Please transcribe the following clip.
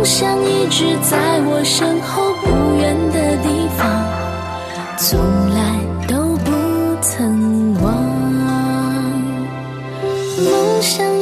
想一直在我身后不远的地方，从来都不曾忘。梦想